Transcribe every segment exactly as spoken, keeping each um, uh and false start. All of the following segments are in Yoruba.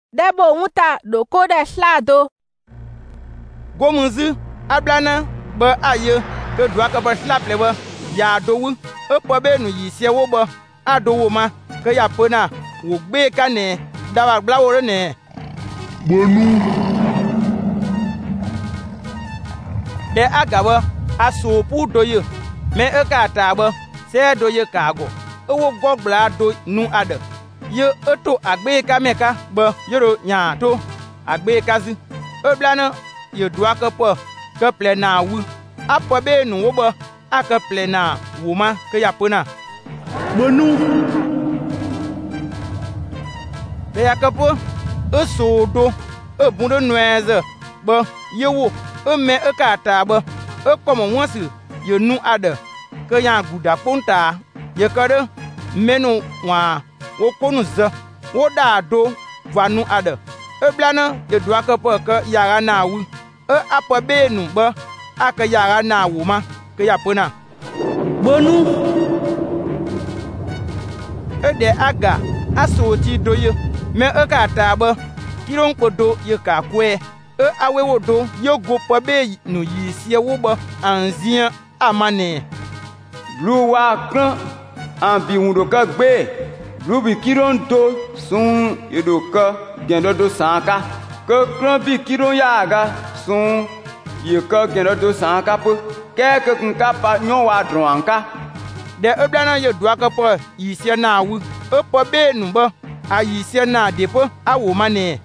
Debo wuta do koda slado. Gomunzi ablana ba aye ke dua ke ba slap le ba ya do wu e po be nu yi sie wo ba ado wo ma ke ya pena wo gbe ka ne da ba bla wo ne bonu de agaba aso pu do ye me e ka ta ba se do ye ka go e wo gogla do nu ada ye eto agbe ka meka ba yoro nya to agbe kazi e blana ye dua ke po ke ple na wu apo be nu wo ba aka ple na wo ma ke ya pena bonu de ya ke po e so do e bun do nueze ba ye wo e me e ka ta ba e komo wonsi ye nu ada ke ya guda ponta ye kare menu wa wo konu za wo da do vanu ada e blana ye dua ke po ke yara na wu e apo be nu ba aka yara na wo ma ke ya pena bonu e de aga asoti do ye me e ka ta ba kiron kodo ye ka kwe e awe wo do ye go po be nu yi sie wo ba anzia amane lu wa kran an bi wundo ka gbe lu bi kiron do sun yedo ka gendo do sanka ke kran bi kiron ya ga sun ye ka gendo do sanka po ke ke kun ka pa nyon wa dronka de e blana ye dua ka po yi sie na wu e po be nu ba a yi sie na de po awo mane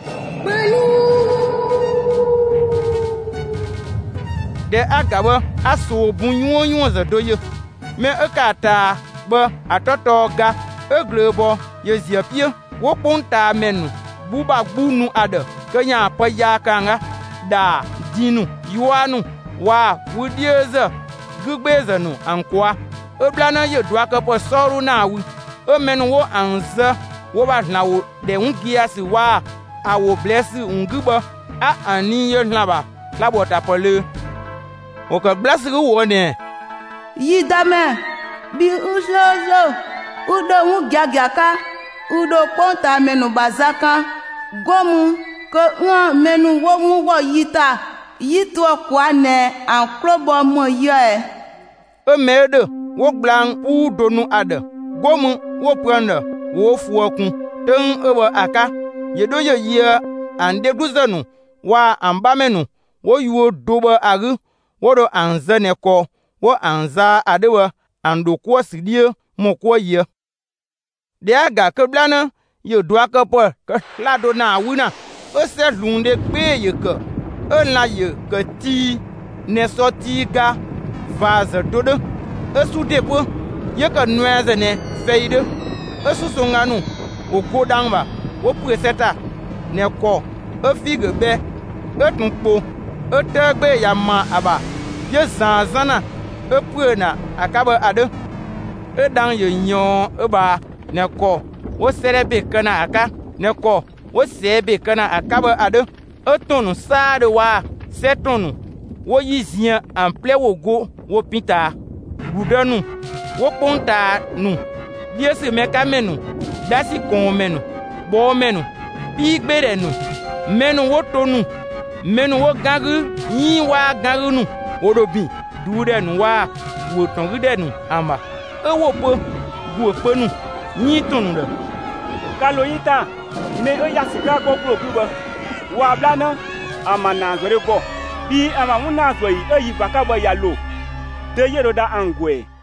de agaba aso bunyu nyu za do ye me e ka ta ba atoto ga e glebo ye zia pie wo ponta menu buba gbunu ada kenya pa ya kanga da dinu yuanu wa wudieza gugbeza nu ankwa e blana ye dua ka po soru na wu e menu wo anza wo ba na wo de ungia si wa awo blessi unguba a ani ye laba labo ta pole o ka blessi wo ne yi dame bi uzozo udo wu gagiaka udo ponta menu bazaka gomu ko won menu wo mu wo yita yito kwa ne an krobo mo ye e mede wo glan udo nu ada gomu wo pranda wo fuokun ten ewa aka yedo ye ye ande duzanu wa ambamenu wo yuo doba agu wodo anzane ko wo anza adewa ando ko sidie mo ko ye de aga ke blana ye doa ke po ke lado na wuna o se lunde pe ye ke e la ye ke ti ne soti ga vaze dodo e su depo ye ke nueze ne feide e su songanu o ko dangba wo preseta ne ko e fige be e tun po e tegbe ya ma aba ye zanzana e puena akaba ade e dang ye nyo e ba ne ko wo serebe kana aka ne ko wo sebe kana akaba ade e tonu sa de wa setonu wo yizia en ple wo go wo pinta budanu wo ponta nu biese meka menu dasi kon menu bo menu bigbere nu menu wo tonu menu wo gangu yi wa gangu nu odobi dude nu wa wo tongude nu amba e wo po wo po nu yi tonu de kaloyita me e yasika ko pro kuba wa blana amana zore ko bi ama muna zo yi e yi baka ba yalo de yero da angwe